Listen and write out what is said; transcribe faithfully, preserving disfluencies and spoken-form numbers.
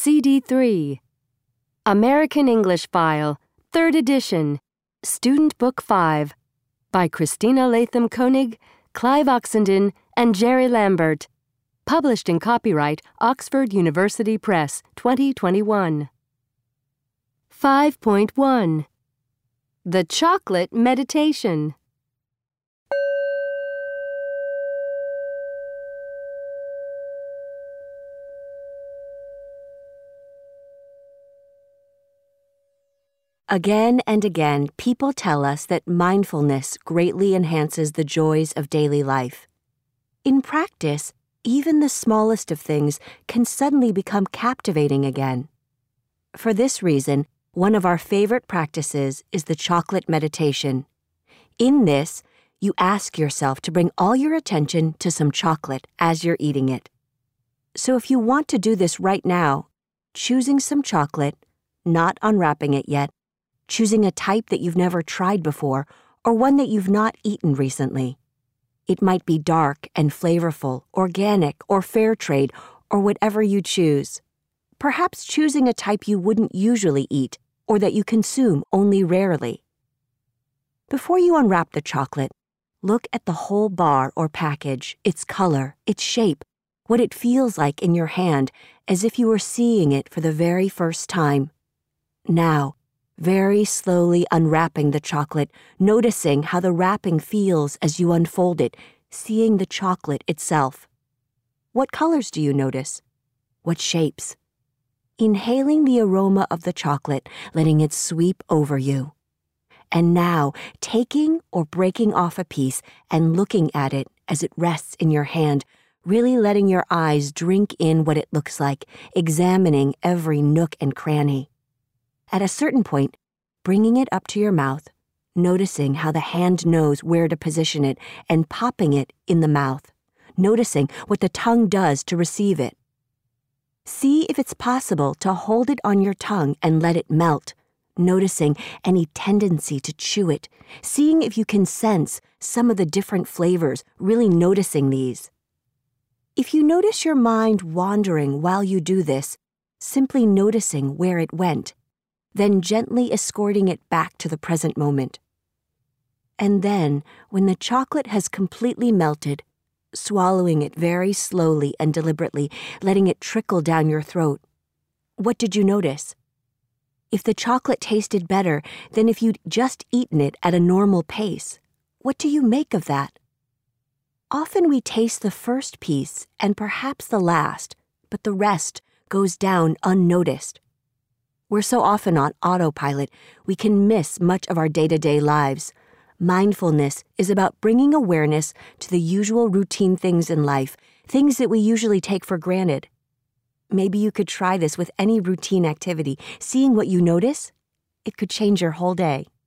C D three. American English File, third edition, Student Book five, by Christina Latham Koenig, Clive Oxenden, and Jerry Lambert. Published in copyright Oxford University Press, twenty twenty-one. five point one. The Chocolate Meditation. Again and again, people tell us that mindfulness greatly enhances the joys of daily life. In practice, even the smallest of things can suddenly become captivating again. For this reason, one of our favorite practices is the chocolate meditation. In this, you ask yourself to bring all your attention to some chocolate as you're eating it. So if you want to do this right now, choosing some chocolate, not unwrapping it yet, choosing a type that you've never tried before or one that you've not eaten recently. It might be dark and flavorful, organic or fair trade, or whatever you choose. Perhaps choosing a type you wouldn't usually eat or that you consume only rarely. Before you unwrap the chocolate, look at the whole bar or package, its color, its shape, what it feels like in your hand, as if you were seeing it for the very first time. Now, very slowly unwrapping the chocolate, noticing how the wrapping feels as you unfold it, seeing the chocolate itself. What colors do you notice? What shapes? Inhaling the aroma of the chocolate, letting it sweep over you. And now, taking or breaking off a piece and looking at it as it rests in your hand, really letting your eyes drink in what it looks like, examining every nook and cranny. At a certain point, bringing it up to your mouth, noticing how the hand knows where to position it and popping it in the mouth, noticing what the tongue does to receive it. See if it's possible to hold it on your tongue and let it melt, noticing any tendency to chew it, seeing if you can sense some of the different flavors, really noticing these. If you notice your mind wandering while you do this, simply noticing where it went, then gently escorting it back to the present moment. And then, when the chocolate has completely melted, swallowing it very slowly and deliberately, letting it trickle down your throat. What did you notice? If the chocolate tasted better than if you'd just eaten it at a normal pace, what do you make of that? Often we taste the first piece and perhaps the last, but the rest goes down unnoticed. We're so often on autopilot, we can miss much of our day-to-day lives. Mindfulness is about bringing awareness to the usual routine things in life, things that we usually take for granted. Maybe you could try this with any routine activity. Seeing what you notice, it could change your whole day.